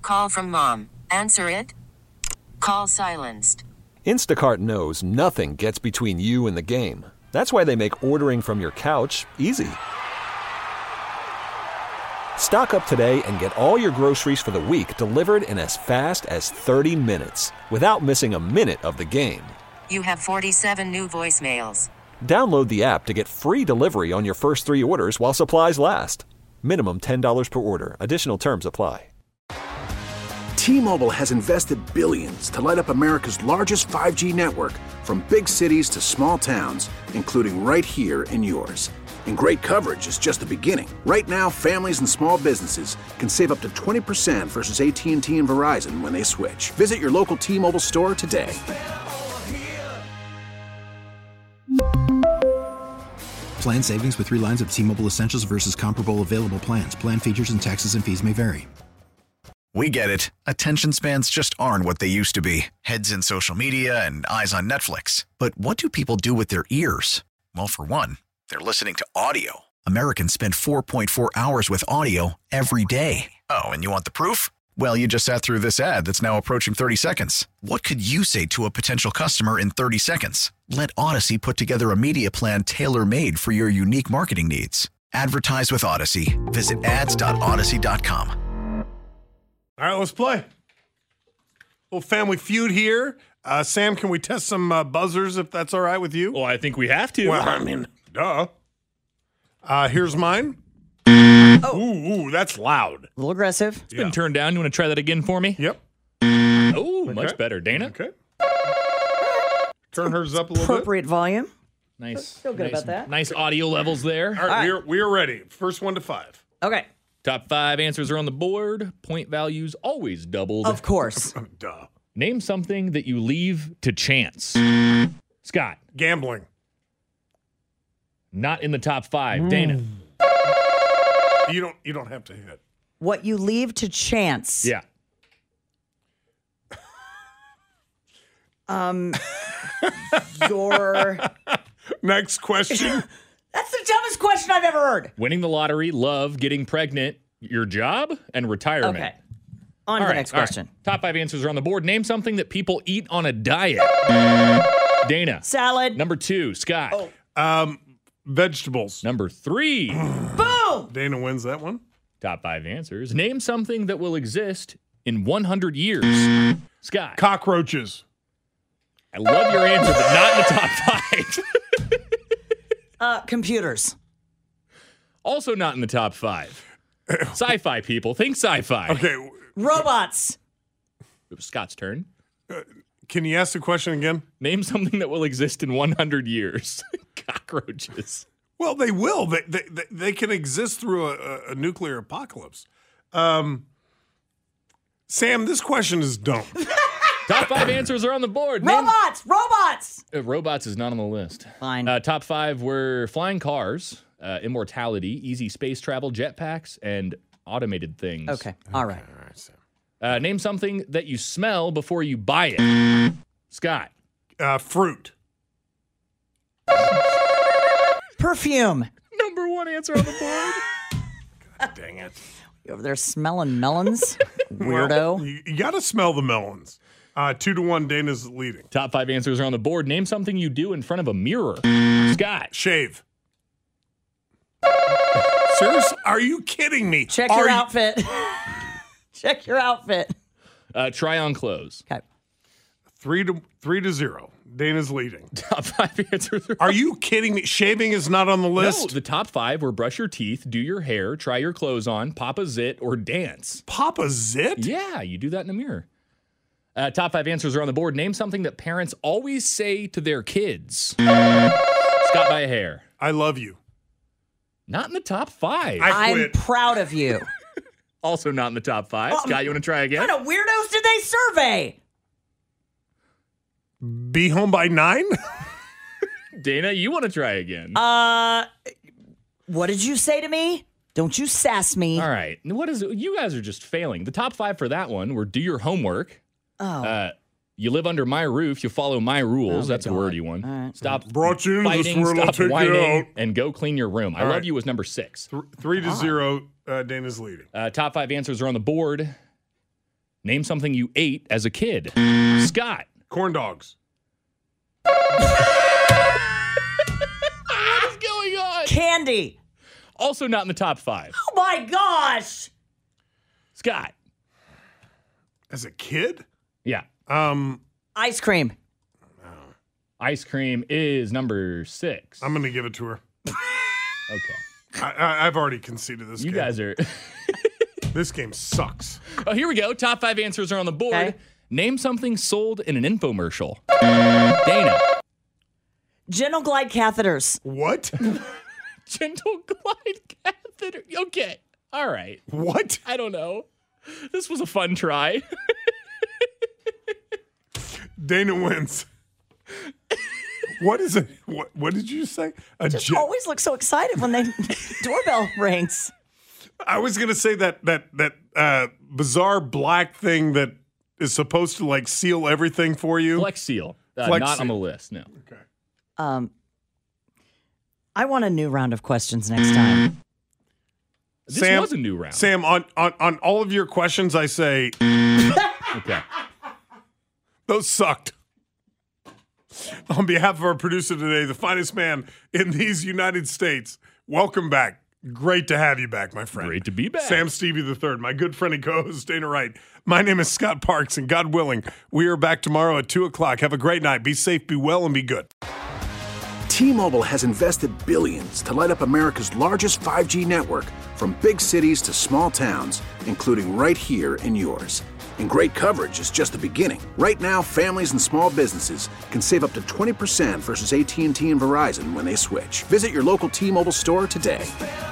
Call from mom. Answer it. Call silenced. Instacart knows nothing gets between you and the game. That's why they make ordering from your couch easy. Stock up today and get all your groceries for the week delivered in as fast as 30 minutes without missing a minute of the game. You have 47 new voicemails. Download the app to get free delivery on your first 3 orders while supplies last. Minimum $10 per order. Additional terms apply. T-Mobile has invested billions to light up America's largest 5G network, from big cities to small towns, including right here in yours. And great coverage is just the beginning. Right now, families and small businesses can save up to 20% versus AT&T and Verizon when they switch. Visit your local T-Mobile store today. Plan savings with 3 lines of T-Mobile Essentials versus comparable available plans. Plan features and taxes and fees may vary. We get it. Attention spans just aren't what they used to be. Heads in social media and eyes on Netflix. But what do people do with their ears? Well, for one, they're listening to audio. Americans spend 4.4 hours with audio every day. Oh, and you want the proof? Well, you just sat through this ad that's now approaching 30 seconds. What could you say to a potential customer in 30 seconds? Let Odyssey put together a media plan tailor-made for your unique marketing needs. Advertise with Odyssey. Visit ads.odyssey.com. All right, let's play. Little Family Feud here. Sam, can we test some buzzers if that's all right with you? Well, I think we have to. Well, I mean, duh. Here's mine. Ooh, that's loud. A little aggressive. It's been turned down. You want to try that again for me? Yep. Oh, much better. Dana? Okay. Turn hers up a little Appropriate volume. Nice. Feel good nice, about that. Nice audio levels there. All right, we are ready. First 1 to 5. Okay. Top 5 answers are on the board. Point values always doubled. Of course. Duh. Name something that you leave to chance. Scott. Gambling. Not in the top 5. Dana. You don't have to hit. What you leave to chance. Yeah. Your Next question. That's the dumbest question I've ever heard. Winning the lottery, love, getting pregnant, your job, and retirement. Okay. On to the next question. Right. Top 5 answers are on the board. Name something that people eat on a diet. Dana. Salad. Number 2, Scott. Vegetables. Number 3. Boom. Dana wins that one. Top 5 answers. Name something that will exist in 100 years. Scott. Cockroaches. I love your answer, but not in the top 5. Computers. Also not in the top 5. Sci-fi people. Think sci-fi. Okay. Robots. It was Scott's turn. Can you ask the question again? Name something that will exist in 100 years. Cockroaches. Well, they will. They can exist through a nuclear apocalypse. Sam, this question is dumb. Top 5 answers are on the board. Robots. Robots. Robots is not on the list. Fine. Top 5 were flying cars, immortality, easy space travel, jetpacks, and automated things. Okay. All right. Sam. Name something that you smell before you buy it. Scott. Fruit. Perfume. Number 1 answer on the board. God dang it. You over there smelling melons? Weirdo. Well, you got to smell the melons. 2-1, Dana's leading. Top 5 answers are on the board. Name something you do in front of a mirror. Scott. Shave. Seriously? Are you kidding me? Check your outfit. Check your outfit. Try on clothes. Okay. 3-0. Dana's leading. Top 5 answers Are you kidding me? Shaving is not on the list? No, the top 5 were brush your teeth, do your hair, try your clothes on, pop a zit, or dance. Pop a zit? Yeah, you do that in a mirror. Top 5 answers are on the board. Name something that parents always say to their kids. Scott by a hair. I love you. Not in the top 5. I'm proud of you. Also not in the top 5. Scott, you want to try again? What kind of weirdos did they survey? Be home by 9? Dana, you want to try again? What did you say to me? Don't you sass me. All right. What is it? You guys are just failing. The top 5 for that one were do your homework. Oh. You live under my roof. You follow my rules. Oh, That's a wordy one. Right. Stop Brought you into fighting, this world, I'll stop take you whining, out. and go clean your room. I All love right. you was number 6. 3-0, Dana's leading. Top 5 answers are on the board. Name something you ate as a kid. Scott. Corn dogs. What is going on? Candy. Also not in the top 5. Oh my gosh. Scott. As a kid? Yeah. Ice cream. Ice cream is number 6. I'm going to give it to her. Okay. I've already conceded this You game. guys are... This game sucks. Oh, here we go. Top 5 answers are on the board. Okay. Name something sold in an infomercial. Dana. Gentle Glide catheters. What? Gentle Glide catheter. Okay. All right. What? I don't know. This was a fun try. Dana wins. What is it? What did you say? Just always look so excited when the doorbell rings. I was gonna say that bizarre black thing that is supposed to like seal everything for you. Flex Seal. Flex Not Seal. on the list. No. Okay. I want a new round of questions next time. This Sam, was a new round. Sam, on all of your questions, I say Okay. those sucked. On behalf of our producer today, the finest man in these United States, welcome back. Great to have you back, my friend. Great to be back. Sam Stevie III, my good friend and co-host, Dana Wright. My name is Scott Parks, and God willing, we are back tomorrow at 2 o'clock. Have a great night. Be safe, be well, and be good. T-Mobile has invested billions to light up America's largest 5G network, from big cities to small towns, including right here in yours. And great coverage is just the beginning. Right now, families and small businesses can save up to 20% versus AT&T and Verizon when they switch. Visit your local T-Mobile store today.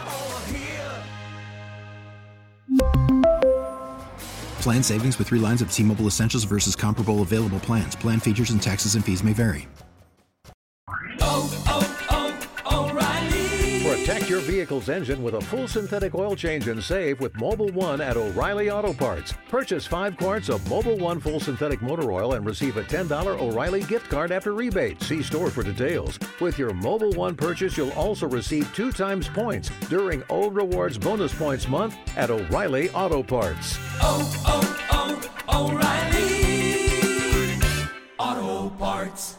Plan savings with 3 lines of T-Mobile Essentials versus comparable available plans. Plan features and taxes and fees may vary. Protect your vehicle's engine with a full synthetic oil change and save with Mobil 1 at O'Reilly Auto Parts. Purchase 5 quarts of Mobil 1 full synthetic motor oil and receive a $10 O'Reilly gift card after rebate. See store for details. With your Mobil 1 purchase, you'll also receive 2 times points during O Rewards Bonus Points Month at O'Reilly Auto Parts. O'Reilly Auto Parts.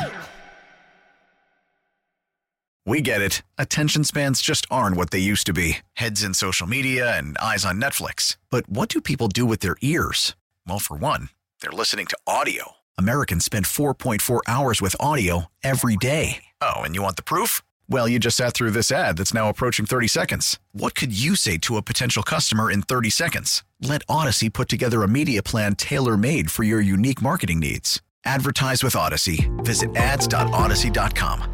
We get it. Attention spans just aren't what they used to be. Heads in social media and eyes on Netflix. But what do people do with their ears? Well, for one, they're listening to audio. Americans spend 4.4 hours with audio every day. Oh, and you want the proof? Well, you just sat through this ad that's now approaching 30 seconds. What could you say to a potential customer in 30 seconds? Let Odyssey put together a media plan tailor-made for your unique marketing needs. Advertise with Odyssey. Visit ads.odyssey.com.